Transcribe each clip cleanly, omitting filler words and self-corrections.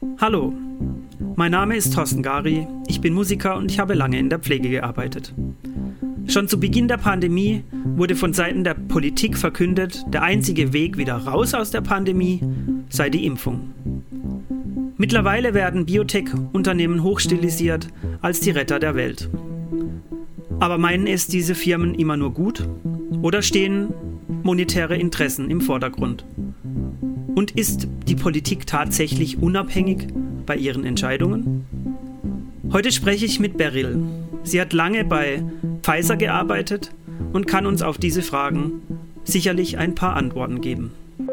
Hallo, mein Name ist Thorsten Gari, ich bin Musiker und ich habe lange in der Pflege gearbeitet. Schon zu Beginn der Pandemie wurde von Seiten der Politik verkündet, der einzige Weg wieder raus aus der Pandemie sei die Impfung. Mittlerweile werden Biotech-Unternehmen hochstilisiert als die Retter der Welt. Aber meinen es diese Firmen immer nur gut? Oder stehen monetäre Interessen im Vordergrund? Und ist die Politik tatsächlich unabhängig bei ihren Entscheidungen? Heute spreche ich mit Beryl. Sie hat lange bei Pfizer gearbeitet und kann uns auf diese Fragen sicherlich ein paar Antworten geben.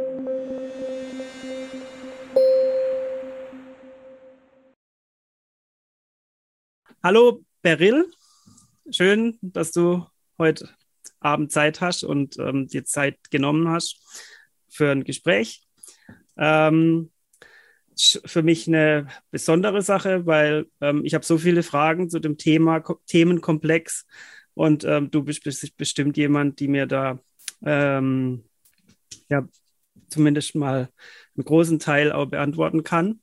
Hallo Beryl, schön, dass du heute Abend Zeit hast und dir Zeit genommen hast für ein Gespräch. Für mich eine besondere Sache, weil ich habe so viele Fragen zu dem Themenkomplex und du bist bestimmt jemand, die mir da ja, zumindest mal einen großen Teil auch beantworten kann.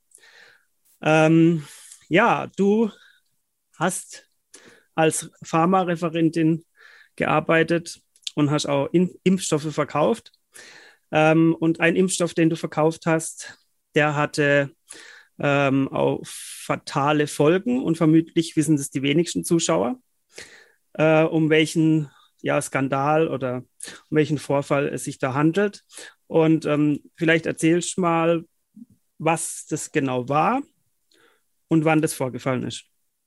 Ja, du hast als Pharmareferentin gearbeitet und hast auch Impfstoffe verkauft. Und ein Impfstoff, den du verkauft hast, der hatte auch fatale Folgen und vermutlich wissen das die wenigsten Zuschauer, um welchen Skandal oder um welchen Vorfall es sich da handelt. Und vielleicht erzählst du mal, was das genau war und wann das vorgefallen ist.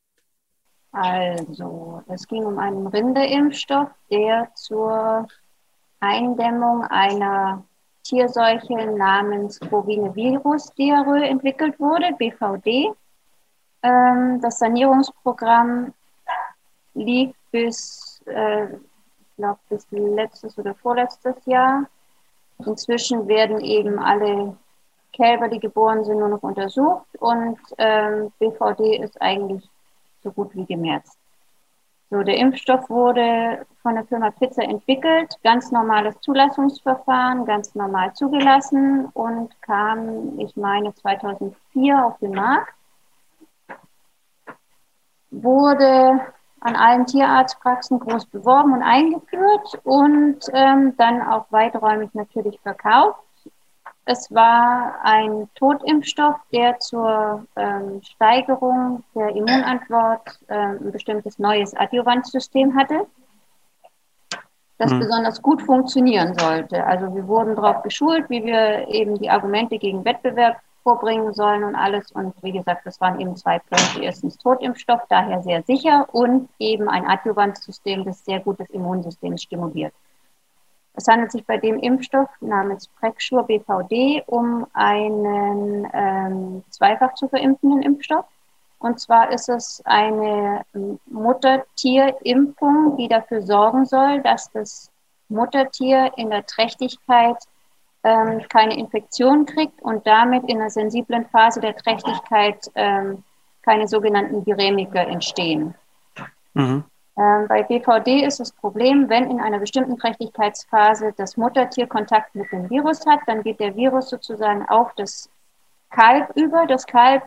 Also, es ging um einen Rinderimpfstoff, der zur Eindämmung einer Tierseuche namens Bovine-Virus-Diarrhoe entwickelt wurde, BVD. Das Sanierungsprogramm lief bis letztes oder vorletztes Jahr. Inzwischen werden eben alle Kälber, die geboren sind, nur noch untersucht und BVD ist eigentlich so gut wie gemerzt. So, der Impfstoff wurde von der Firma Pfizer entwickelt, ganz normales Zulassungsverfahren, ganz normal zugelassen und kam, ich meine, 2004 auf den Markt. Wurde an allen Tierarztpraxen groß beworben und eingeführt und dann auch weiträumig natürlich verkauft. Es war ein Totimpfstoff, der zur Steigerung der Immunantwort ein bestimmtes neues Adjuvantsystem hatte, das besonders gut funktionieren sollte. Also wir wurden darauf geschult, wie wir eben die Argumente gegen Wettbewerb vorbringen sollen und alles. Und wie gesagt, das waren eben zwei Punkte. Erstens Totimpfstoff, daher sehr sicher und eben ein Adjuvantsystem, das sehr gut das Immunsystem stimuliert. Es handelt sich bei dem Impfstoff namens Prexure BVD um einen zweifach zu verimpfenden Impfstoff. Und zwar ist es eine Muttertierimpfung, die dafür sorgen soll, dass das Muttertier in der Trächtigkeit keine Infektion kriegt und damit in einer sensiblen Phase der Trächtigkeit keine sogenannten Viremiker entstehen. Mhm. Bei BVD ist das Problem, wenn in einer bestimmten Trächtigkeitsphase das Muttertier Kontakt mit dem Virus hat, dann geht der Virus sozusagen auf das Kalb über. Das Kalb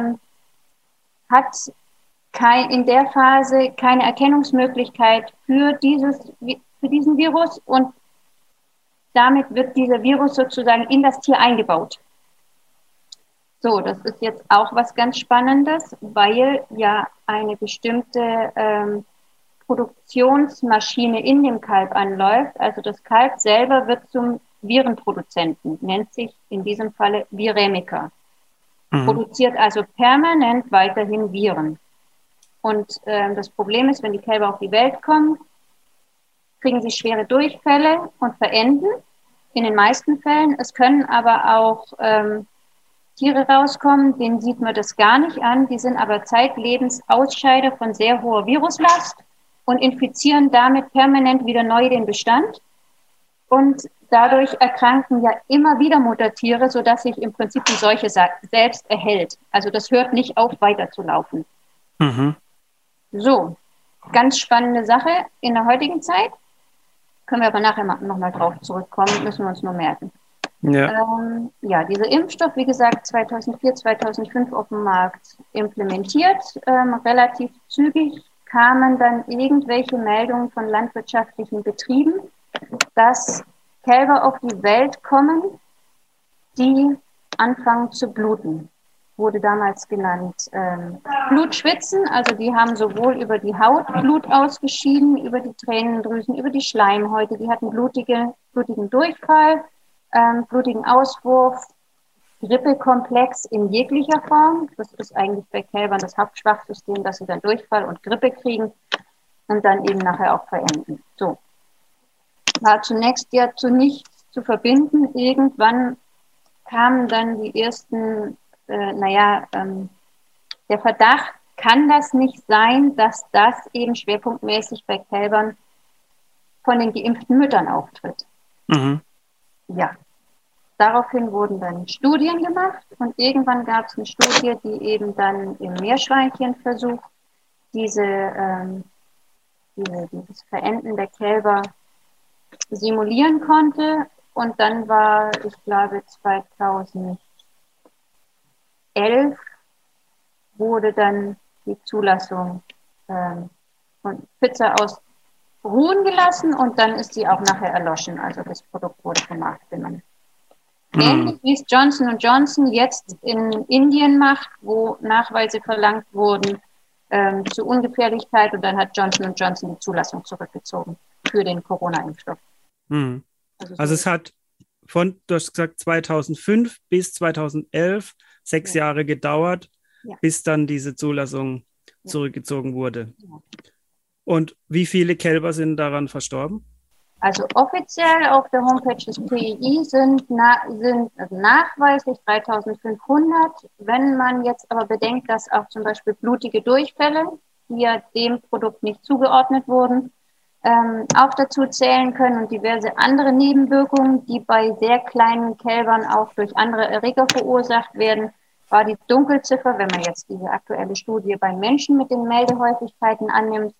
hat in der Phase keine Erkennungsmöglichkeit für diesen Virus und damit wird dieser Virus sozusagen in das Tier eingebaut. So, das ist jetzt auch was ganz Spannendes, weil ja eine bestimmte Produktionsmaschine in dem Kalb anläuft. Also das Kalb selber wird zum Virenproduzenten, nennt sich in diesem Falle Viremiker. Produziert also permanent weiterhin Viren. Und das Problem ist, wenn die Kälber auf die Welt kommen, kriegen sie schwere Durchfälle und verenden in den meisten Fällen. Es können aber auch Tiere rauskommen, denen sieht man das gar nicht an. Die sind aber zeitlebens Ausscheider von sehr hoher Viruslast und infizieren damit permanent wieder neu den Bestand. Und dadurch erkranken ja immer wieder Muttertiere, sodass sich im Prinzip die Seuche selbst erhält. Also das hört nicht auf, weiterzulaufen. Mhm. So, ganz spannende Sache in der heutigen Zeit. Können wir aber nachher nochmal drauf zurückkommen, müssen wir uns nur merken. Ja. Ja, dieser Impfstoff, wie gesagt, 2004, 2005 auf dem Markt implementiert. Relativ zügig kamen dann irgendwelche Meldungen von landwirtschaftlichen Betrieben, dass Kälber auf die Welt kommen, die anfangen zu bluten. Wurde damals genannt Blutschwitzen, also die haben sowohl über die Haut Blut ausgeschieden, über die Tränendrüsen, über die Schleimhäute, die hatten blutigen Durchfall, blutigen Auswurf, Grippekomplex in jeglicher Form. Das ist eigentlich bei Kälbern das Hauptschwachsystem, dass sie dann Durchfall und Grippe kriegen und dann eben nachher auch verenden. So. War zunächst ja zu nichts zu verbinden. Irgendwann kamen dann die ersten, der Verdacht, kann das nicht sein, dass das eben schwerpunktmäßig bei Kälbern von den geimpften Müttern auftritt. Mhm. Ja, daraufhin wurden dann Studien gemacht und irgendwann gab es eine Studie, die eben dann im Meerschweinchenversuch dieses Verenden der Kälber simulieren konnte. Und dann war, ich glaube, 2011 wurde dann die Zulassung von Pfizer aus ruhen gelassen und dann ist sie auch nachher erloschen. Also das Produkt wurde vom Markt genommen. Ähnlich wie es Johnson Johnson jetzt in Indien macht, wo Nachweise verlangt wurden zur Ungefährlichkeit und dann hat Johnson Johnson die Zulassung zurückgezogen für den Corona-Impfstoff. Also es hat du hast gesagt, 2005 bis 2011 6 Jahre gedauert, bis dann diese Zulassung zurückgezogen wurde. Ja. Und wie viele Kälber sind daran verstorben? Also offiziell auf der Homepage des PEI sind nachweislich 3500. Wenn man jetzt aber bedenkt, dass auch zum Beispiel blutige Durchfälle, die ja dem Produkt nicht zugeordnet wurden, auch dazu zählen können und diverse andere Nebenwirkungen, die bei sehr kleinen Kälbern auch durch andere Erreger verursacht werden, war die Dunkelziffer, wenn man jetzt diese aktuelle Studie bei Menschen mit den Meldehäufigkeiten annimmt,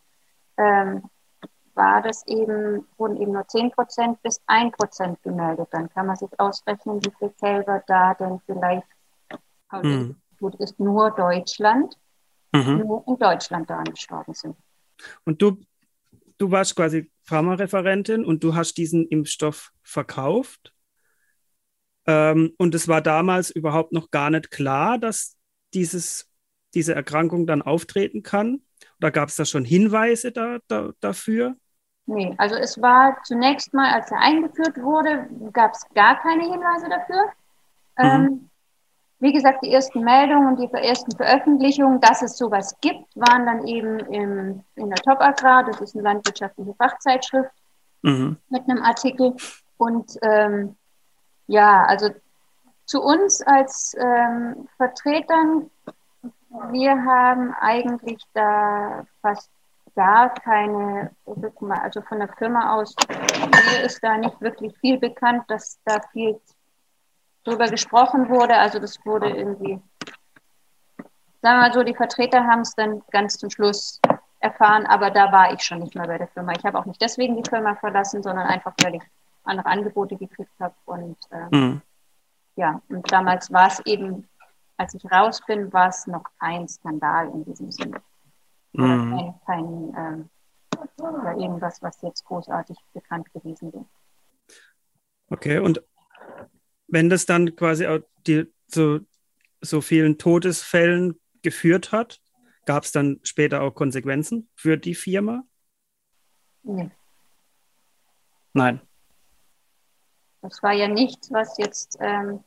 wurden eben nur 10% bis 1% gemeldet. Dann kann man sich ausrechnen, wie viele Kälber da denn vielleicht ist nur Deutschland, nur in Deutschland daran gestorben sind. Und du warst quasi Pharmareferentin und du hast diesen Impfstoff verkauft. Und es war damals überhaupt noch gar nicht klar, dass diese Erkrankung dann auftreten kann. Oder gab es da schon Hinweise dafür? Nee, also es war zunächst mal, als er eingeführt wurde, gab es gar keine Hinweise dafür. Wie gesagt, die ersten Meldungen und die ersten Veröffentlichungen, dass es sowas gibt, waren dann eben in der Top Agrar, das ist eine landwirtschaftliche Fachzeitschrift, mit einem Artikel. Und also zu uns als Vertretern, wir haben eigentlich da fast gar keine, also von der Firma aus, mir ist da nicht wirklich viel bekannt, dass da viel drüber gesprochen wurde. Also das wurde irgendwie, sagen wir mal so, die Vertreter haben es dann ganz zum Schluss erfahren, aber da war ich schon nicht mehr bei der Firma. Ich habe auch nicht deswegen die Firma verlassen, sondern einfach, weil ich andere Angebote gekriegt habe. Und und damals war es eben, als ich raus bin, war es noch kein Skandal in diesem Sinne. Oder kein irgendwas, was jetzt großartig bekannt gewesen wäre. Okay, und wenn das dann quasi auch so vielen Todesfällen geführt hat, gab es dann später auch Konsequenzen für die Firma? Nee. Nein. Das war ja nichts, was jetzt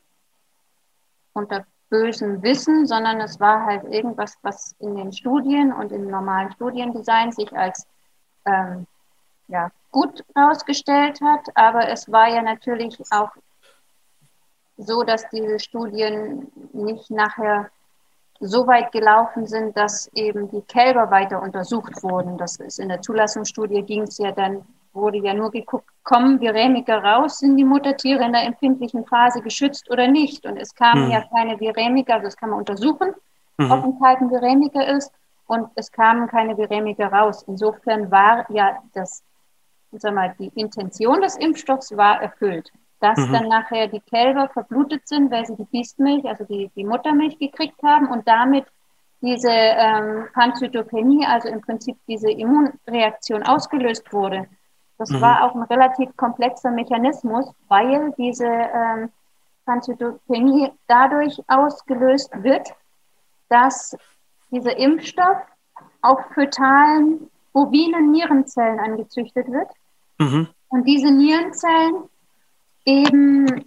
unter bösem Wissen, sondern es war halt irgendwas, was in den Studien und im normalen Studiendesign sich als gut herausgestellt hat. Aber es war ja natürlich auch so, dass diese Studien nicht nachher so weit gelaufen sind, dass eben die Kälber weiter untersucht wurden. Das ist in der Zulassungsstudie wurde ja nur geguckt, kommen Viremiker raus, sind die Muttertiere in der empfindlichen Phase geschützt oder nicht. Und es kamen ja keine Viremiker, also das kann man untersuchen, ob ein Kalb ein Viremiker ist, und es kamen keine Viremiker raus. Insofern war ja die Intention des Impfstoffs war erfüllt. dass Mhm. dann nachher die Kälber verblutet sind, weil sie die Biestmilch, also die Muttermilch gekriegt haben und damit diese Panzytopenie, also im Prinzip diese Immunreaktion ausgelöst wurde. Das Mhm. war auch ein relativ komplexer Mechanismus, weil diese Panzytopenie dadurch ausgelöst wird, dass dieser Impfstoff auf fötalen bovinen Nierenzellen angezüchtet wird. Mhm. Und diese Nierenzellen eben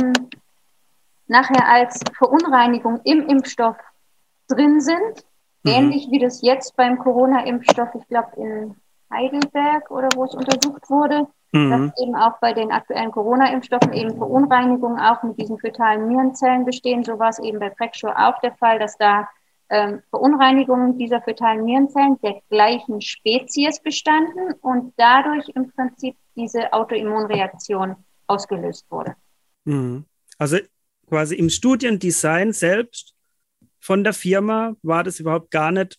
nachher als Verunreinigung im Impfstoff drin sind, Mhm. ähnlich wie das jetzt beim Corona-Impfstoff, ich glaube in Heidelberg oder wo es untersucht wurde, dass Mhm. eben auch bei den aktuellen Corona-Impfstoffen eben Verunreinigungen auch mit diesen fötalen Nierenzellen bestehen. So war es eben bei Preksure auch der Fall, dass da Verunreinigungen dieser fötalen Nierenzellen der gleichen Spezies bestanden und dadurch im Prinzip diese Autoimmunreaktion ausgelöst wurde. Mhm. Also quasi im Studiendesign selbst von der Firma war das überhaupt gar nicht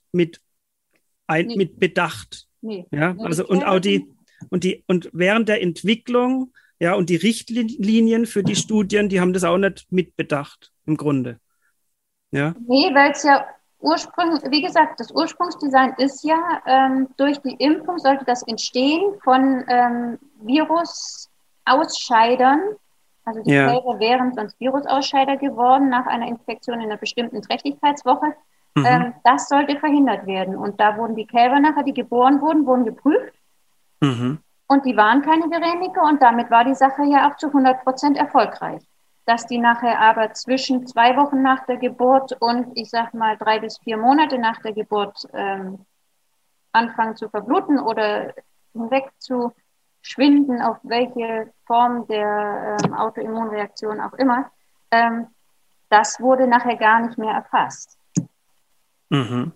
Nee, mit bedacht. nee. Ja, Nur die also und auch Kälber sind. und während der Entwicklung, ja, und die Richtlinien für die Studien, die haben das auch nicht mitbedacht, im Grunde. Ja. Nee, weil es ja ursprünglich, wie gesagt, das Ursprungsdesign ist ja, durch die Impfung sollte das Entstehen von Virusausscheidern, also die Ja. Kälber wären sonst Virusausscheider geworden nach einer Infektion in einer bestimmten Trächtigkeitswoche. Mhm. Das sollte verhindert werden. Und da wurden die Kälber nachher, die geboren wurden, wurden geprüft Mhm. und die waren keine Viremiker und damit war die Sache ja auch zu 100% erfolgreich. Dass die nachher aber zwischen 2 Wochen nach der Geburt und ich sag mal 3 bis 4 Monate nach der Geburt anfangen zu verbluten oder hinweg zu schwinden, auf welche Form der Autoimmunreaktion auch immer, ähm, das wurde nachher gar nicht mehr erfasst. Mhm.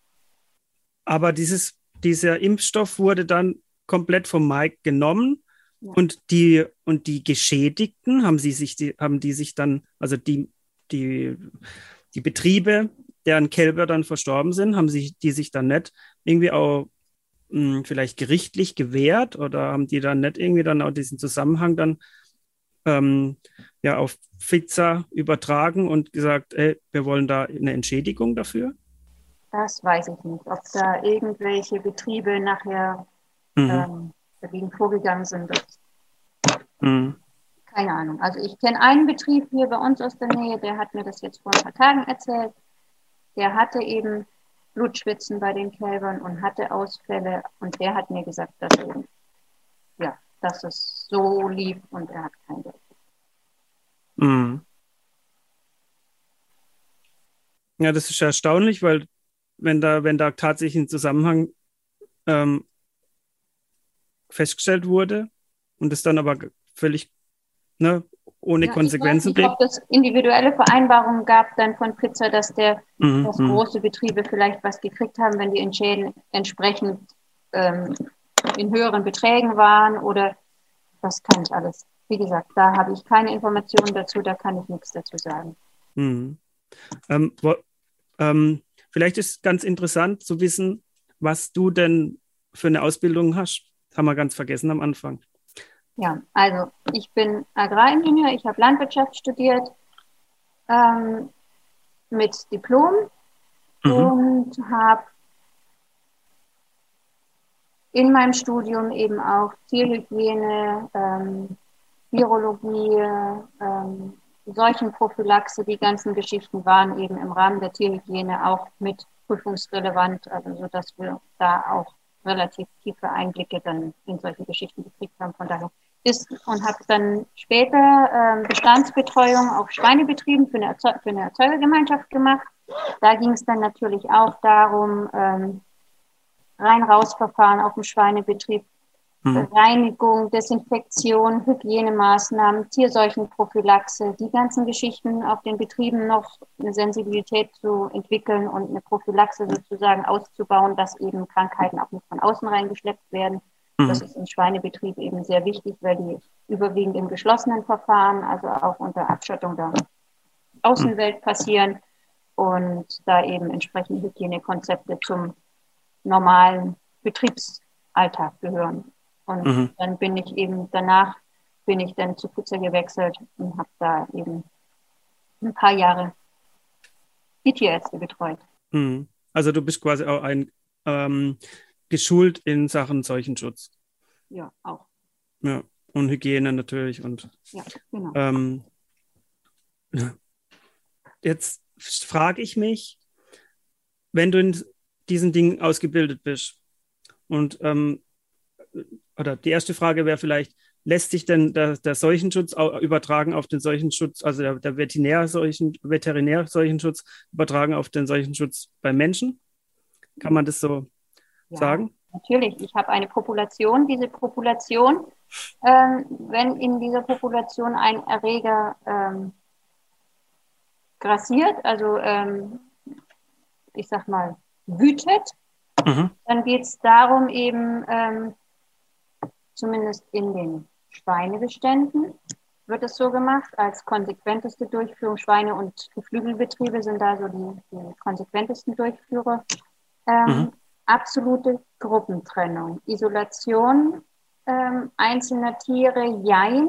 Aber dieser Impfstoff wurde dann komplett vom Markt genommen Ja. und die Geschädigten, haben die sich dann, also die, die Betriebe, deren Kälber dann verstorben sind, die sich dann nicht irgendwie auch vielleicht gerichtlich gewehrt oder haben die dann nicht irgendwie dann auch diesen Zusammenhang dann ja auf Pfizer übertragen und gesagt, ey, wir wollen da eine Entschädigung dafür? Das weiß ich nicht, ob da irgendwelche Betriebe nachher Mhm. dagegen vorgegangen sind. Das, Mhm. keine Ahnung. Also ich kenne einen Betrieb hier bei uns aus der Nähe, der hat mir das jetzt vor ein paar Tagen erzählt. Der hatte eben Blutschwitzen bei den Kälbern und hatte Ausfälle. Und der hat mir gesagt, dass, eben, ja, dass es so lief und er hat kein Geld. Mhm. Ja, das ist erstaunlich, weil wenn da tatsächlich ein Zusammenhang ähm, festgestellt wurde und es dann aber völlig ne, ohne Ja, ich weiß Konsequenzen nicht, ob blieb. es individuelle Vereinbarungen gab dann von Pfizer, Mhm. dass Mhm. große Betriebe vielleicht was gekriegt haben, wenn die Entschäden entsprechend ähm, in höheren Beträgen waren oder das kann ich alles. Wie gesagt, da habe ich keine Informationen dazu, da kann ich nichts dazu sagen. Mhm. Ähm, wo, vielleicht ist ganz interessant zu wissen, was du denn für eine Ausbildung hast. Das haben wir ganz vergessen am Anfang. Ja, also ich bin Agraringenieur, ich habe Landwirtschaft studiert ähm, mit Diplom Mhm. und habe in meinem Studium eben auch Tierhygiene, Virologie, Seuchenprophylaxe, die ganzen Geschichten waren eben im Rahmen der Tierhygiene auch mit prüfungsrelevant, also sodass wir da auch relativ tiefe Einblicke dann in solche Geschichten gekriegt haben. Von daher ist und habe dann später Bestandsbetreuung auf Schweinebetrieben für eine Erzeugergemeinschaft gemacht. Da ging es dann natürlich auch darum, Rein-Raus-Verfahren auf dem Schweinebetrieb, Mhm. Reinigung, Desinfektion, Hygienemaßnahmen, Tierseuchenprophylaxe, die ganzen Geschichten auf den Betrieben noch eine Sensibilität zu entwickeln und eine Prophylaxe sozusagen auszubauen, dass eben Krankheiten auch nicht von außen reingeschleppt werden. Das Mhm. ist im Schweinebetrieb eben sehr wichtig, weil die überwiegend im geschlossenen Verfahren, also auch unter Abschottung der Mhm. Außenwelt passieren und da eben entsprechende Hygienekonzepte zum normalen Betriebsalltag gehören. Und Mhm. dann bin ich eben danach bin ich dann zu Putzer gewechselt und habe da eben ein paar Jahre die Tierärzte betreut. Mhm. Also du bist quasi auch geschult in Sachen Seuchenschutz. Ja, auch. Ja. Und Hygiene natürlich. Und Ja, genau. jetzt frage ich mich, wenn du in diesen Dingen ausgebildet bist und oder die erste Frage wäre vielleicht, lässt sich denn der Seuchenschutz übertragen auf den Seuchenschutz, also der Veterinärseuchenschutz übertragen auf den Seuchenschutz bei Menschen? Kann man das so Ja, sagen? natürlich. Ich habe eine Population. Diese Population, wenn in dieser Population ein Erreger grassiert, also ich sag mal wütet, Mhm. dann geht es darum, eben zumindest in den Schweinebeständen wird es so gemacht, als konsequenteste Durchführung. Schweine- und Geflügelbetriebe sind da so die konsequentesten Durchführer. Mhm. Absolute Gruppentrennung, Isolation einzelner Tiere, jein.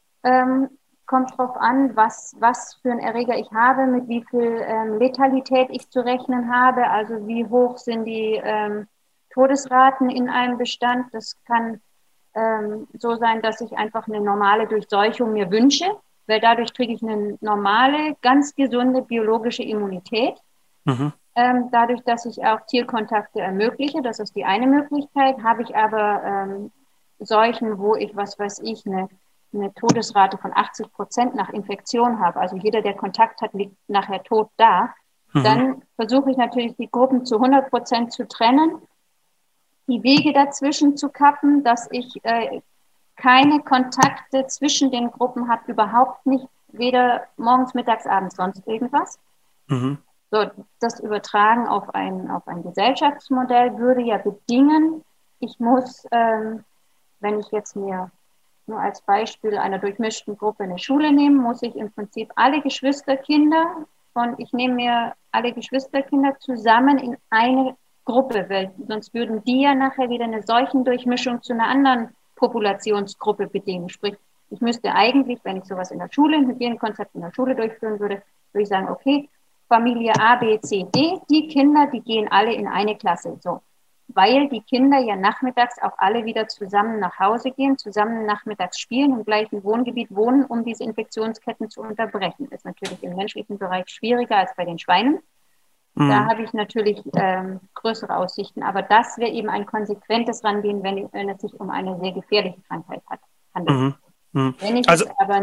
Kommt drauf an, was für einen Erreger ich habe, mit wie viel Letalität ich zu rechnen habe, also wie hoch sind die Todesraten in einem Bestand. Das kann so sein, dass ich einfach eine normale Durchseuchung mir wünsche, weil dadurch kriege ich eine normale, ganz gesunde biologische Immunität. Mhm. Dadurch, dass ich auch Tierkontakte ermögliche, das ist die eine Möglichkeit, habe ich aber Seuchen, wo ich, was weiß ich, eine Todesrate von 80% nach Infektion habe, also jeder, der Kontakt hat, liegt nachher tot da, Mhm. dann versuche ich natürlich, die Gruppen zu 100% zu trennen, die Wege dazwischen zu kappen, dass ich keine Kontakte zwischen den Gruppen habe, überhaupt nicht, weder morgens, mittags, abends, sonst irgendwas. Mhm. So, das Übertragen auf ein Gesellschaftsmodell würde ja bedingen, ich muss, wenn ich jetzt mir nur als Beispiel einer durchmischten Gruppe eine Schule nehme, muss ich im Prinzip alle Geschwisterkinder ich nehme mir alle Geschwisterkinder zusammen in eine Gruppe, weil sonst würden die ja nachher wieder eine Seuchendurchmischung zu einer anderen Populationsgruppe bedingen. Sprich, ich müsste eigentlich, wenn ich sowas in der Schule, ein Hygienekonzept in der Schule durchführen würde, würde ich sagen, okay, Familie A, B, C, D, die Kinder, die gehen alle in eine Klasse. So. Weil die Kinder ja nachmittags auch alle wieder zusammen nach Hause gehen, zusammen nachmittags spielen, im gleichen Wohngebiet wohnen, um diese Infektionsketten zu unterbrechen. Das ist natürlich im menschlichen Bereich schwieriger als bei den Schweinen. Da Mhm. habe ich natürlich größere Aussichten. Aber das wäre eben ein konsequentes Rangehen, wenn es sich um eine sehr gefährliche Krankheit handelt. Mhm. Mhm. Wenn ich Also, jetzt aber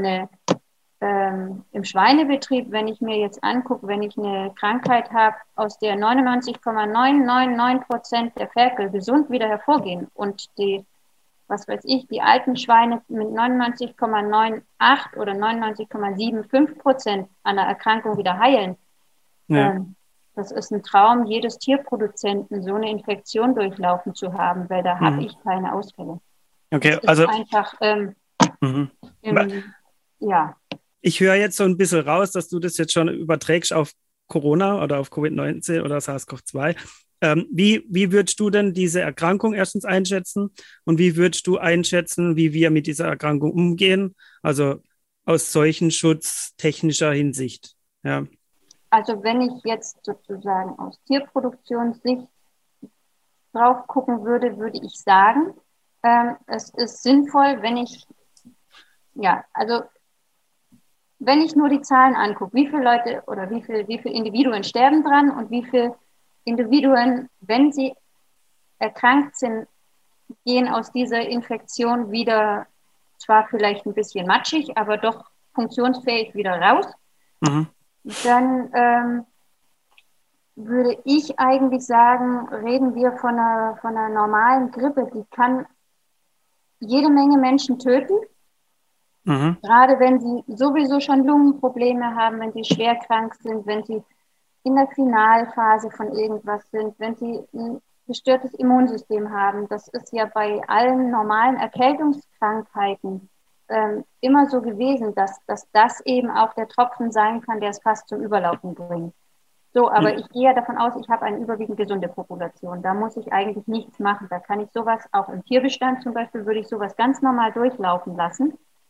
im Schweinebetrieb, wenn ich mir jetzt angucke, wenn ich eine Krankheit habe, aus der 99,999% der Ferkel gesund wieder hervorgehen und die, was weiß ich, die alten Schweine mit 99,98 oder 99,75% an der Erkrankung wieder heilen, ja, das ist ein Traum jedes Tierproduzenten, so eine Infektion durchlaufen zu haben, weil da habe mhm. ich keine Ausfälle. Das Okay, ist also einfach, mhm. ja. Ich höre jetzt so ein bisschen raus, dass du das jetzt schon überträgst auf Corona oder auf Covid-19 oder SARS-CoV-2. Wie würdest du denn diese Erkrankung erstens einschätzen und wie würdest du einschätzen, wie wir mit dieser Erkrankung umgehen? Also aus seuchenschutztechnischer Hinsicht. Ja. Also wenn ich jetzt sozusagen aus Tierproduktionssicht drauf gucken würde, würde ich sagen, es ist sinnvoll, also wenn ich nur die Zahlen angucke, wie viele Leute oder wie viele Individuen sterben dran und wie viele Individuen, wenn sie erkrankt sind, gehen aus dieser Infektion wieder, zwar vielleicht ein bisschen matschig, aber doch funktionsfähig wieder raus, Mhm. dann würde ich eigentlich sagen, reden wir von einer normalen Grippe, die kann jede Menge Menschen töten. Mhm. Gerade wenn sie sowieso schon Lungenprobleme haben, wenn sie schwer krank sind, wenn sie in der Finalphase von irgendwas sind, wenn sie ein gestörtes Immunsystem haben. Das ist ja bei allen normalen Erkältungskrankheiten immer so gewesen, dass das eben auch der Tropfen sein kann, der es fast zum Überlaufen bringt. So, aber ich gehe ja davon aus, ich habe eine überwiegend gesunde Population. Da muss ich eigentlich nichts machen. Da kann ich sowas, auch im Tierbestand zum Beispiel, würde ich sowas ganz normal durchlaufen lassen.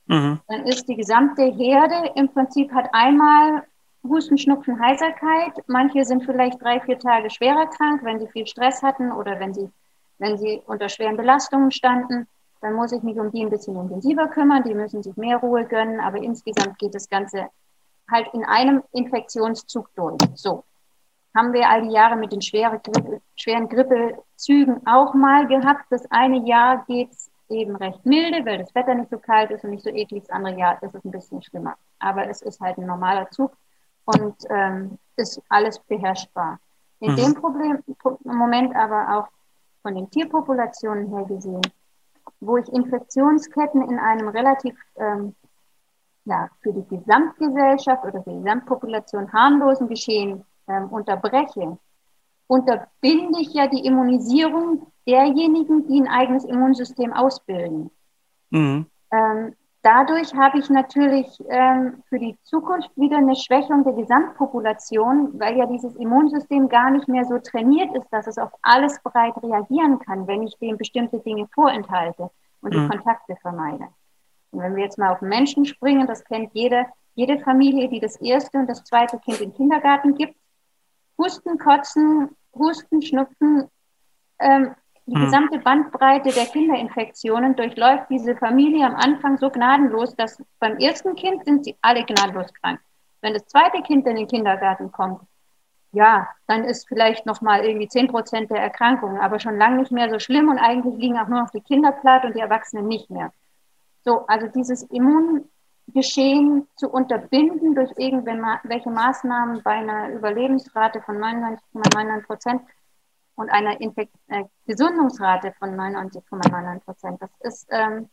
Mhm. Dann ist die gesamte Herde im Prinzip hat einmal Husten, Schnupfen, Heiserkeit. Manche sind vielleicht 3-4 Tage schwerer krank, wenn sie viel Stress hatten oder wenn sie unter schweren Belastungen standen. Dann muss ich mich um die ein bisschen intensiver kümmern. Die müssen sich mehr Ruhe gönnen. Aber insgesamt geht das Ganze halt in einem Infektionszug durch. So. Haben wir all die Jahre mit den schweren Grippezügen auch mal gehabt. Das eine Jahr geht es eben recht milde, weil das Wetter nicht so kalt ist und nicht so eklig. Das andere Jahr ist es ein bisschen schlimmer. Aber es ist halt ein normaler Zug und ist alles beherrschbar. In Mhm. dem Moment aber auch von den Tierpopulationen her gesehen, wo ich Infektionsketten in einem relativ für die Gesamtgesellschaft oder für die Gesamtpopulation harmlosen Geschehen unterbreche, unterbinde ich ja die Immunisierung derjenigen, die ein eigenes Immunsystem ausbilden. Mhm. Dadurch habe ich natürlich für die Zukunft wieder eine Schwächung der Gesamtpopulation, weil ja dieses Immunsystem gar nicht mehr so trainiert ist, dass es auf alles bereit reagieren kann, wenn ich dem bestimmte Dinge vorenthalte und die Mhm. Kontakte vermeide. Und wenn wir jetzt mal auf Menschen springen, das kennt jede Familie, die das erste und das zweite Kind in den Kindergarten gibt. Husten, Kotzen, Husten, Schnupfen, die Mhm. gesamte Bandbreite der Kinderinfektionen durchläuft diese Familie am Anfang so gnadenlos, dass beim ersten Kind sind sie alle gnadenlos krank. Wenn das zweite Kind in den Kindergarten kommt, ja, dann ist vielleicht nochmal irgendwie 10% der Erkrankungen, aber schon lange nicht mehr so schlimm und eigentlich liegen auch nur noch die Kinder platt und die Erwachsenen nicht mehr. So, also dieses Immungeschehen zu unterbinden durch irgendwelche Maßnahmen bei einer Überlebensrate von 99,99% und einer Gesundungsrate von 99,99%. Das ist,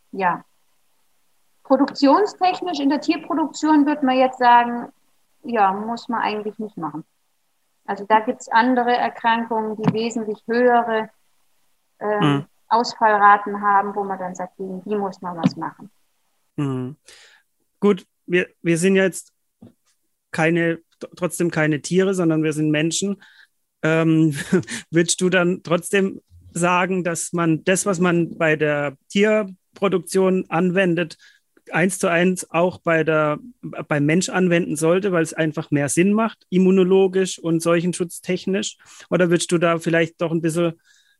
produktionstechnisch in der Tierproduktion würde man jetzt sagen, ja, muss man eigentlich nicht machen. Also da gibt es andere Erkrankungen, die wesentlich höhere Mhm. Ausfallraten haben, wo man dann sagt, gegen die muss man was machen. Mhm. Gut, wir sind ja jetzt trotzdem keine Tiere, sondern wir sind Menschen. Ähm, Würdest du dann trotzdem sagen, dass man das, was man bei der Tierproduktion anwendet, 1:1 auch beim Mensch anwenden sollte, weil es einfach mehr Sinn macht, immunologisch und seuchenschutztechnisch? Oder würdest du da vielleicht doch ein bisschen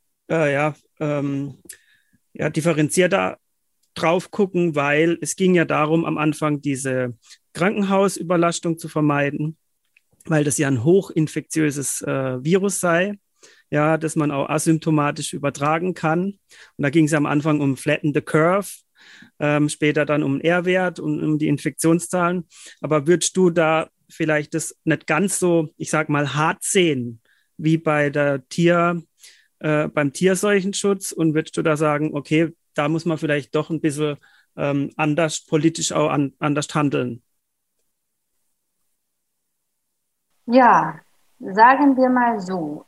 differenzierter drauf gucken, weil es ging ja darum, am Anfang diese Krankenhausüberlastung zu vermeiden, weil das ja ein hochinfektiöses Virus sei, ja, das man auch asymptomatisch übertragen kann. Und da ging es am Anfang um Flatten the Curve, später dann um den R-Wert und um die Infektionszahlen. Aber würdest du da vielleicht das nicht ganz so, ich sag mal, hart sehen, wie beim Tierseuchenschutz? Und würdest du da sagen, okay, da muss man vielleicht doch ein bisschen anders, politisch auch anders handeln? Ja, sagen wir mal so.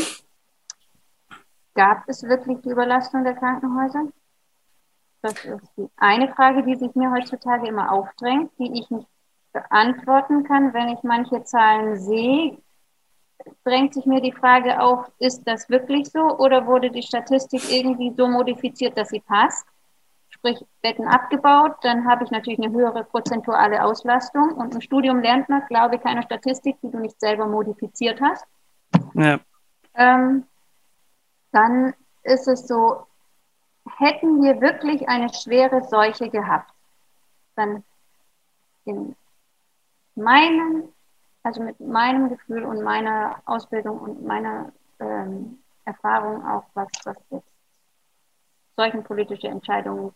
Gab es wirklich die Überlastung der Krankenhäuser? Das ist die eine Frage, die sich mir heutzutage immer aufdrängt, die ich nicht beantworten kann. Wenn ich manche Zahlen sehe, drängt sich mir die Frage auf, ist das wirklich so oder wurde die Statistik irgendwie so modifiziert, dass sie passt? Sprich, Betten abgebaut, dann habe ich natürlich eine höhere prozentuale Auslastung. Und im Studium lernt man, glaube ich, keine Statistik, die du nicht selber modifiziert hast. Ja. Dann ist es so, hätten wir wirklich eine schwere Seuche gehabt, dann in mit meinem Gefühl und meiner Ausbildung und meiner Erfahrung auch, was jetzt seuchenpolitische Entscheidungen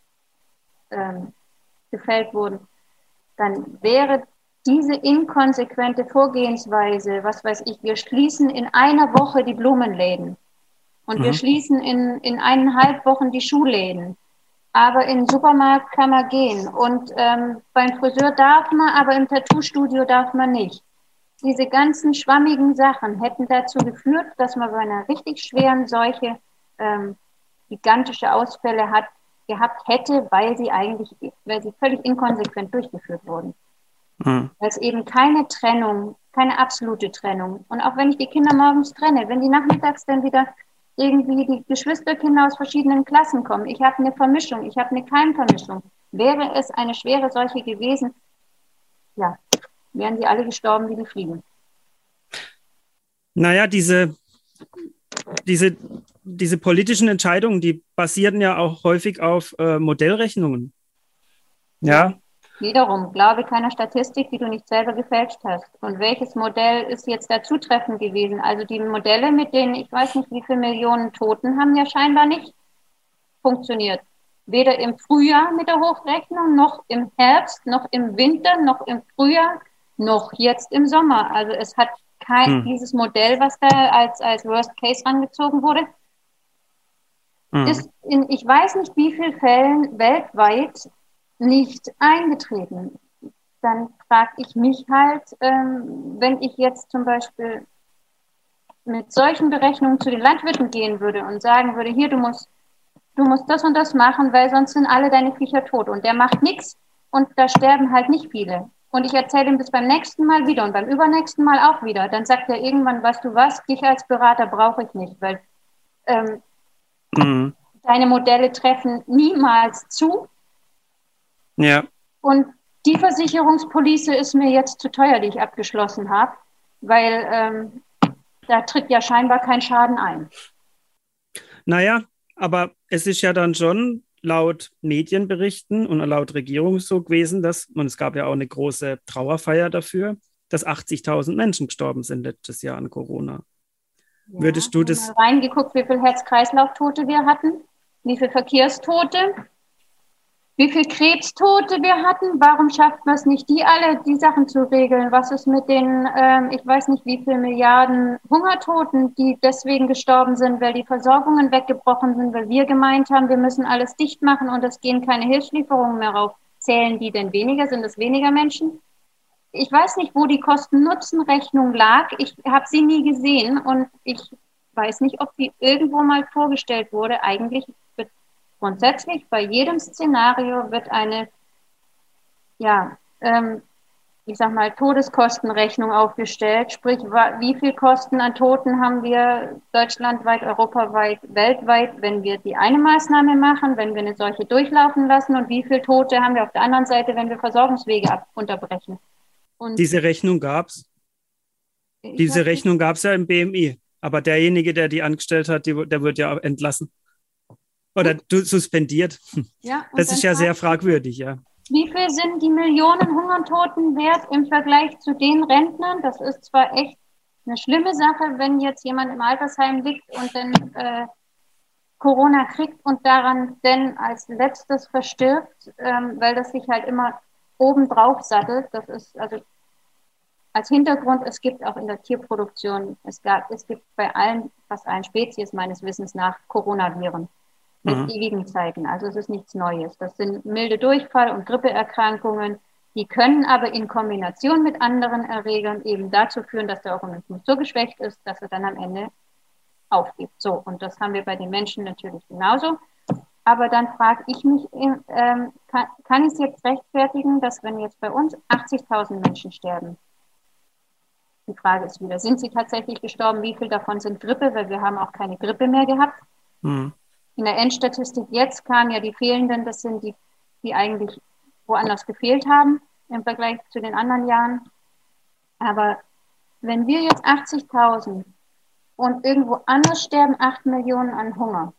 gefällt wurden, dann wäre diese inkonsequente Vorgehensweise, was weiß ich, wir schließen in einer Woche die Blumenläden und wir Mhm. schließen in 1,5 Wochen die Schuhläden. Aber in den Supermarkt kann man gehen und beim Friseur darf man, aber im Tattoo-Studio darf man nicht. Diese ganzen schwammigen Sachen hätten dazu geführt, dass man bei einer richtig schweren Seuche gigantische Ausfälle gehabt hätte, weil sie völlig inkonsequent durchgeführt wurden. Mhm. Weil es eben keine Trennung, keine absolute Trennung. Und auch wenn ich die Kinder morgens trenne, wenn die nachmittags dann wieder irgendwie die Geschwisterkinder aus verschiedenen Klassen kommen. Ich habe eine Vermischung, ich habe eine Keimvermischung. Wäre es eine schwere Seuche gewesen, ja, wären sie alle gestorben wie die Fliegen. Naja, diese politischen Entscheidungen, die basierten ja auch häufig auf Modellrechnungen. Ja. Wiederum, glaube keiner Statistik, die du nicht selber gefälscht hast. Und welches Modell ist jetzt da zutreffend gewesen? Also die Modelle mit den, ich weiß nicht wie viele Millionen Toten, haben ja scheinbar nicht funktioniert. Weder im Frühjahr mit der Hochrechnung, noch im Herbst, noch im Winter, noch im Frühjahr, noch jetzt im Sommer. Also es hat dieses Modell, was da als Worst Case rangezogen wurde, ist in ich weiß nicht wie vielen Fällen weltweit nicht eingetreten. Dann frage ich mich halt, wenn ich jetzt zum Beispiel mit solchen Berechnungen zu den Landwirten gehen würde und sagen würde, hier, du musst das und das machen, weil sonst sind alle deine Viecher tot. Und der macht nichts und da sterben halt nicht viele. Und ich erzähle ihm das beim nächsten Mal wieder und beim übernächsten Mal auch wieder. Dann sagt er irgendwann, weißt du was, dich als Berater brauche ich nicht, weil deine Modelle treffen niemals zu. Ja. Und die Versicherungspolice ist mir jetzt zu teuer, die ich abgeschlossen habe, weil da tritt ja scheinbar kein Schaden ein. Naja, aber es ist ja dann schon laut Medienberichten und laut Regierung so gewesen, und es gab ja auch eine große Trauerfeier dafür, dass 80.000 Menschen gestorben sind letztes Jahr an Corona. Ja, würdest du das... Mal reingeguckt, wie viele Herz-Kreislauf-Tote wir hatten, wie viele Verkehrstote, wie viele Krebstote wir hatten. Warum schafft man es nicht, die Sachen zu regeln? Was ist mit den, ich weiß nicht, wie viele Milliarden Hungertoten, die deswegen gestorben sind, weil die Versorgungen weggebrochen sind, weil wir gemeint haben, wir müssen alles dicht machen und es gehen keine Hilfslieferungen mehr rauf. Zählen die denn weniger? Sind es weniger Menschen? Ich weiß nicht, wo die Kosten-Nutzen-Rechnung lag. Ich habe sie nie gesehen und ich weiß nicht, ob die irgendwo mal vorgestellt wurde. Eigentlich wird grundsätzlich bei jedem Szenario wird eine, ich sag mal, Todeskostenrechnung aufgestellt. Sprich, wie viel Kosten an Toten haben wir deutschlandweit, europaweit, weltweit, wenn wir die eine Maßnahme machen, wenn wir eine solche durchlaufen lassen und wie viele Tote haben wir auf der anderen Seite, wenn wir Versorgungswege unterbrechen. Und diese Rechnung gab es. Diese Rechnung gab es ja im BMI. Aber derjenige, der die angestellt hat, der wird ja entlassen. Oder suspendiert. Ja, das ist ja sehr fragwürdig, ja. Wie viel sind die Millionen Hungertoten wert im Vergleich zu den Rentnern? Das ist zwar echt eine schlimme Sache, wenn jetzt jemand im Altersheim liegt und dann Corona kriegt und daran dann als letztes verstirbt, weil das sich halt immer obendrauf sattelt. Das ist also als Hintergrund, es gibt auch in der Tierproduktion, es gibt bei fast allen Spezies meines Wissens nach Coronaviren mit ewigen Zeiten. Also es ist nichts Neues. Das sind milde Durchfall- und Grippeerkrankungen, die können aber in Kombination mit anderen Erregern eben dazu führen, dass der Organismus so geschwächt ist, dass er dann am Ende aufgibt. So, und das haben wir bei den Menschen natürlich genauso. Aber dann frage ich mich, kann ich es jetzt rechtfertigen, dass wenn jetzt bei uns 80.000 Menschen sterben, die Frage ist wieder, sind sie tatsächlich gestorben? Wie viel davon sind Grippe? Weil wir haben auch keine Grippe mehr gehabt. In der Endstatistik jetzt kamen ja die Fehlenden, das sind die eigentlich woanders gefehlt haben im Vergleich zu den anderen Jahren. Aber wenn wir jetzt 80.000 und irgendwo anders sterben 8 Millionen an Hunger,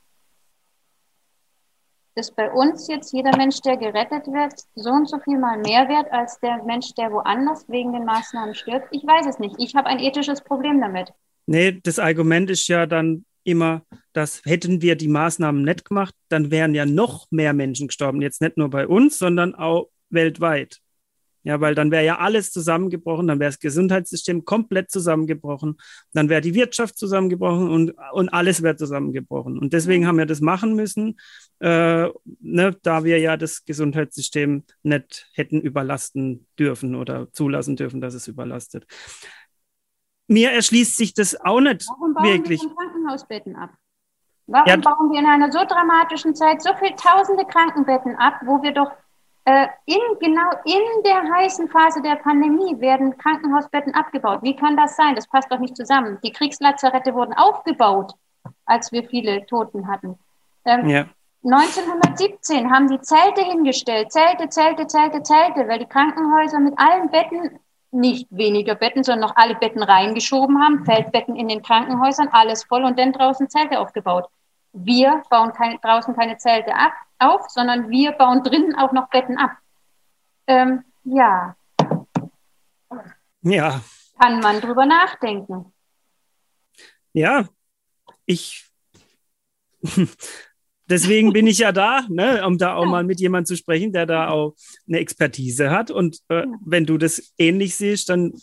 ist bei uns jetzt jeder Mensch, der gerettet wird, so und so viel mal mehr wert als der Mensch, der woanders wegen den Maßnahmen stirbt? Ich weiß es nicht. Ich habe ein ethisches Problem damit. Nee, das Argument ist ja dann immer, dass hätten wir die Maßnahmen nicht gemacht, dann wären ja noch mehr Menschen gestorben. Jetzt nicht nur bei uns, sondern auch weltweit. Ja, weil dann wäre ja alles zusammengebrochen, dann wäre das Gesundheitssystem komplett zusammengebrochen, dann wäre die Wirtschaft zusammengebrochen und alles wäre zusammengebrochen. Und deswegen haben wir das machen müssen, da wir ja das Gesundheitssystem nicht hätten überlasten dürfen oder zulassen dürfen, dass es überlastet. Mir erschließt sich das auch nicht wirklich. Warum bauen wir Krankenhausbetten ab? Warum bauen wir in einer so dramatischen Zeit so viele tausende Krankenbetten ab, wo wir doch genau in der heißen Phase der Pandemie werden Krankenhausbetten abgebaut? Wie kann das sein? Das passt doch nicht zusammen. Die Kriegslazarette wurden aufgebaut. als wir viele Toten hatten. Ja. 1917 haben die Zelte hingestellt, Zelte, weil die Krankenhäuser mit allen Betten, nicht weniger Betten, sondern noch alle Betten reingeschoben haben, Feldbetten in den Krankenhäusern, alles voll und dann draußen Zelte aufgebaut. Wir bauen draußen keine Zelte auf, sondern wir bauen drinnen auch noch Betten ab. Ja. Ja. Kann man drüber nachdenken. Ja, deswegen bin ich ja da, ne, um da auch mal mit jemandem zu sprechen, der da auch eine Expertise hat. Und wenn du das ähnlich siehst, dann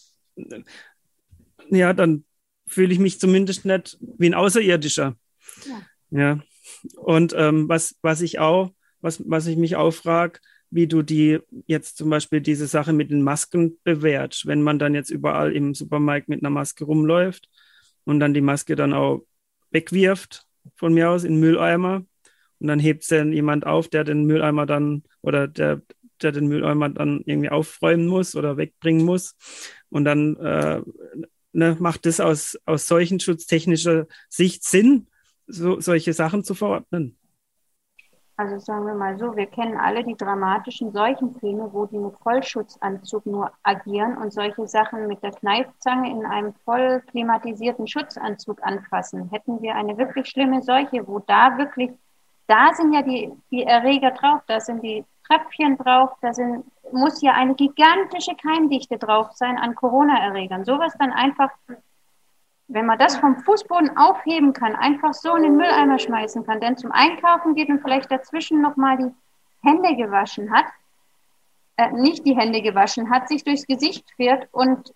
fühle ich mich zumindest nicht wie ein Außerirdischer. Ja. Und was ich mich auch frage, wie du jetzt zum Beispiel diese Sache mit den Masken bewertest, wenn man dann jetzt überall im Supermarkt mit einer Maske rumläuft und dann die Maske dann auch wegwirft, von mir aus, in den Mülleimer. Und dann hebt es dann jemand auf, der den Mülleimer dann oder der den Mülleimer dann irgendwie aufräumen muss oder wegbringen muss. Und dann macht es aus seuchenschutztechnischer Sicht Sinn, solche Sachen zu verordnen. Also sagen wir mal so, wir kennen alle die dramatischen Seuchenfilme, wo die mit Vollschutzanzug nur agieren und solche Sachen mit der Kneifzange in einem voll klimatisierten Schutzanzug anfassen. Hätten wir eine wirklich schlimme Seuche, da sind ja die Erreger drauf, da sind die Tröpfchen drauf, muss ja eine gigantische Keimdichte drauf sein an Corona-Erregern. Sowas dann einfach, wenn man das vom Fußboden aufheben kann, einfach so in den Mülleimer schmeißen kann, denn zum Einkaufen geht und vielleicht dazwischen nochmal die Hände gewaschen hat, nicht die Hände gewaschen hat, sich durchs Gesicht fährt und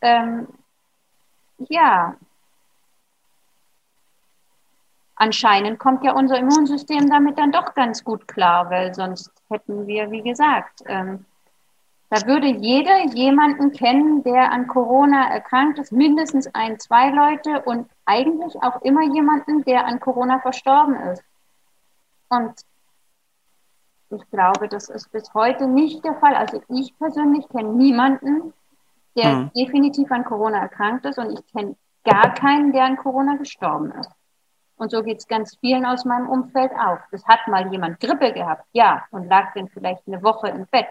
anscheinend kommt ja unser Immunsystem damit dann doch ganz gut klar, weil sonst hätten wir, wie gesagt, da würde jeder jemanden kennen, der an Corona erkrankt ist, mindestens 1, 2 Leute und eigentlich auch immer jemanden, der an Corona verstorben ist. Und ich glaube, das ist bis heute nicht der Fall. Also ich persönlich kenne niemanden, der definitiv an Corona erkrankt ist und ich kenne gar keinen, der an Corona gestorben ist. Und so geht es ganz vielen aus meinem Umfeld auch. Das hat mal jemand Grippe gehabt, ja, und lag dann vielleicht eine Woche im Bett.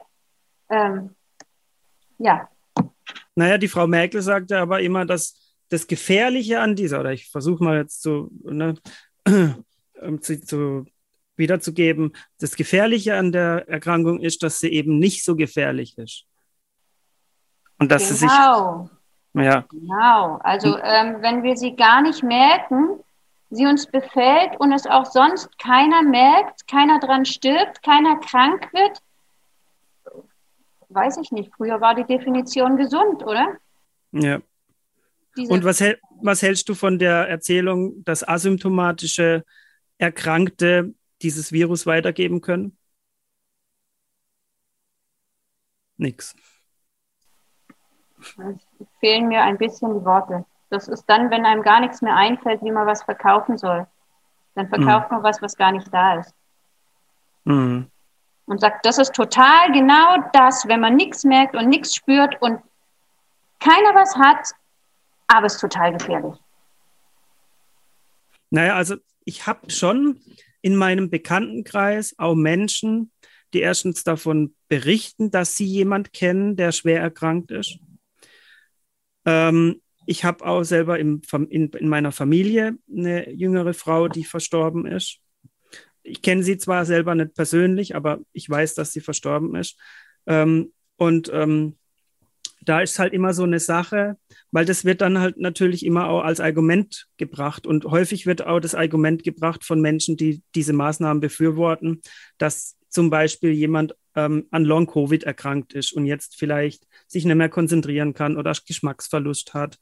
Naja, die Frau Merkel sagte aber immer, dass das Gefährliche an dieser, oder ich versuche mal jetzt wiederzugeben, das Gefährliche an der Erkrankung ist, dass sie eben nicht so gefährlich ist. Und dass sie sich... Genau. Also wenn wir sie gar nicht merken, sie uns befällt und es auch sonst keiner merkt, keiner dran stirbt, keiner krank wird, weiß ich nicht. Früher war die Definition gesund, oder? Ja. Und was hältst du von der Erzählung, dass asymptomatische Erkrankte dieses Virus weitergeben können? Nix. Es fehlen mir ein bisschen die Worte. Das ist dann, wenn einem gar nichts mehr einfällt, wie man was verkaufen soll. Dann verkauft man was gar nicht da ist. Und sagt, das ist total genau das, wenn man nichts merkt und nichts spürt und keiner was hat, aber es ist total gefährlich. Naja, also ich habe schon in meinem Bekanntenkreis auch Menschen, die erstens davon berichten, dass sie jemand kennen, der schwer erkrankt ist. Ich habe auch selber in meiner Familie eine jüngere Frau, die verstorben ist. Ich kenne sie zwar selber nicht persönlich, aber ich weiß, dass sie verstorben ist. Da ist halt immer so eine Sache, weil das wird dann halt natürlich immer auch als Argument gebracht. Und häufig wird auch das Argument gebracht von Menschen, die diese Maßnahmen befürworten, dass zum Beispiel jemand an Long-Covid erkrankt ist und jetzt vielleicht sich nicht mehr konzentrieren kann oder Geschmacksverlust hat.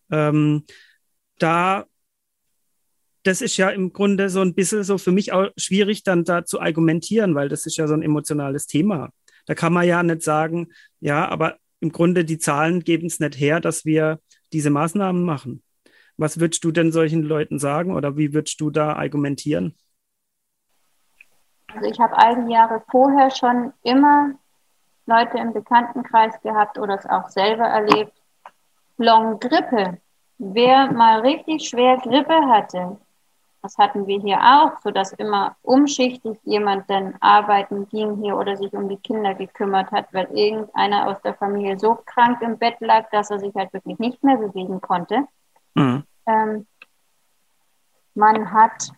Das ist ja im Grunde so ein bisschen so für mich auch schwierig, dann da zu argumentieren, weil das ist ja so ein emotionales Thema. Da kann man ja nicht sagen, ja, aber im Grunde die Zahlen geben es nicht her, dass wir diese Maßnahmen machen. Was würdest du denn solchen Leuten sagen oder wie würdest du da argumentieren? Also ich habe all die Jahre vorher schon immer Leute im Bekanntenkreis gehabt oder es auch selber erlebt. Long Grippe. Wer mal richtig schwer Grippe hatte Das hatten wir hier auch, sodass immer umschichtig jemand dann arbeiten ging hier oder sich um die Kinder gekümmert hat, weil irgendeiner aus der Familie so krank im Bett lag, dass er sich halt wirklich nicht mehr bewegen konnte. Mhm. Man hat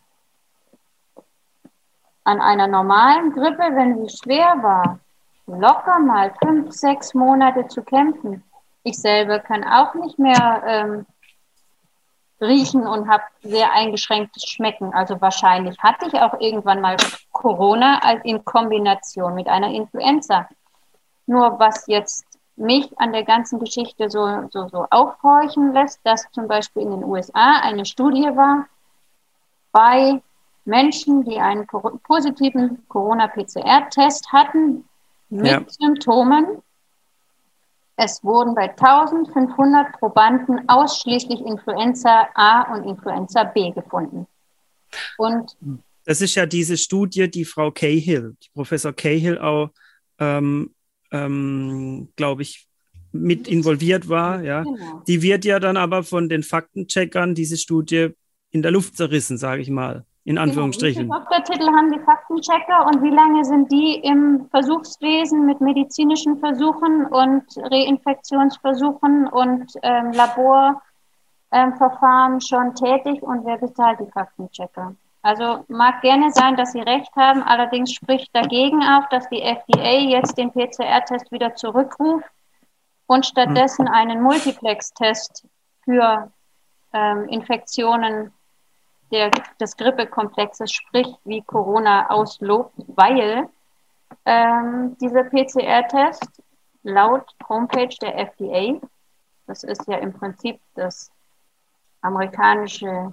an einer normalen Grippe, wenn sie schwer war, locker mal 5, 6 Monate zu kämpfen. Ich selber kann auch nicht mehr riechen und habe sehr eingeschränktes Schmecken. Also wahrscheinlich hatte ich auch irgendwann mal Corona in Kombination mit einer Influenza. Nur was jetzt mich an der ganzen Geschichte so aufhorchen lässt, dass zum Beispiel in den USA eine Studie war bei Menschen, die einen positiven Corona-PCR-Test hatten mit Symptomen. Es wurden bei 1500 Probanden ausschließlich Influenza A und Influenza B gefunden. Und das ist ja diese Studie, die Frau Cahill, die Professor Cahill auch, glaube ich, mit involviert war. Ja. Genau. Die wird ja dann aber von den Faktencheckern, diese Studie, in der Luft zerrissen, sage ich mal, in Anführungsstrichen. Genau. Wie viele Doktortitel haben die Faktenchecker und wie lange sind die im Versuchswesen mit medizinischen Versuchen und Reinfektionsversuchen und Laborverfahren schon tätig und wer bezahlt die Faktenchecker? Also mag gerne sein, dass Sie recht haben, allerdings spricht dagegen auch, dass die FDA jetzt den PCR-Test wieder zurückruft und stattdessen einen Multiplex-Test für Infektionen des Grippekomplexes, sprich wie Corona auslobt, weil dieser PCR-Test laut Homepage der FDA, das ist ja im Prinzip das amerikanische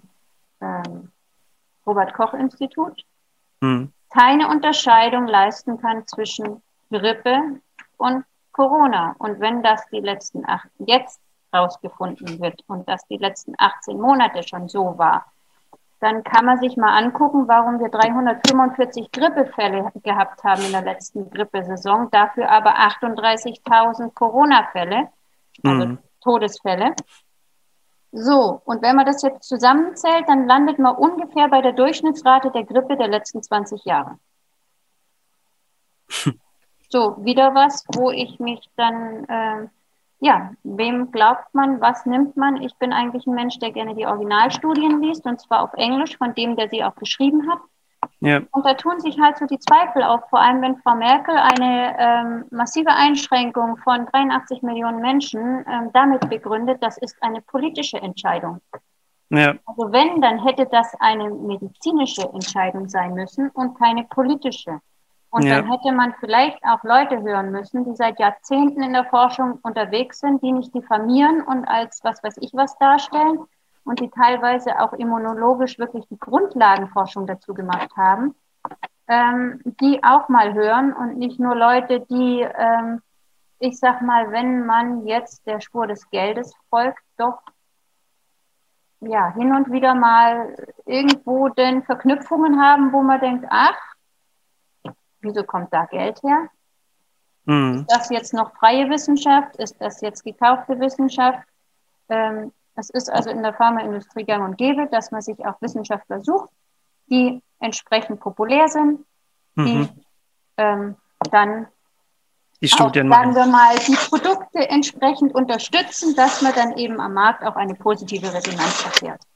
Robert-Koch-Institut, keine Unterscheidung leisten kann zwischen Grippe und Corona. Und wenn das jetzt rausgefunden wird und das die letzten 18 Monate schon so war, dann kann man sich mal angucken, warum wir 345 Grippefälle gehabt haben in der letzten Grippesaison, dafür aber 38.000 Corona-Fälle, also Todesfälle. So, und wenn man das jetzt zusammenzählt, dann landet man ungefähr bei der Durchschnittsrate der Grippe der letzten 20 Jahre. So, wieder was, wo ich mich dann, wem glaubt man, was nimmt man? Ich bin eigentlich ein Mensch, der gerne die Originalstudien liest, und zwar auf Englisch, von dem, der sie auch geschrieben hat. Ja. Und da tun sich halt so die Zweifel auf, vor allem wenn Frau Merkel eine massive Einschränkung von 83 Millionen Menschen damit begründet, das ist eine politische Entscheidung. Ja. Also wenn, dann hätte das eine medizinische Entscheidung sein müssen und keine politische. Und dann hätte man vielleicht auch Leute hören müssen, die seit Jahrzehnten in der Forschung unterwegs sind, die nicht diffamieren und als was weiß ich was darstellen und die teilweise auch immunologisch wirklich die Grundlagenforschung dazu gemacht haben, die auch mal hören und nicht nur Leute, die, ich sag mal, wenn man jetzt der Spur des Geldes folgt, doch ja hin und wieder mal irgendwo denn Verknüpfungen haben, wo man denkt, ach, wieso kommt da Geld her? Ist das jetzt noch freie Wissenschaft? Ist das jetzt gekaufte Wissenschaft? Es ist also in der Pharmaindustrie gang und gäbe, dass man sich auch Wissenschaftler sucht, die entsprechend populär sind, die dann die Studien auch, sagen wir mal, die Produkte entsprechend unterstützen, dass man dann eben am Markt auch eine positive Resonanz erfährt.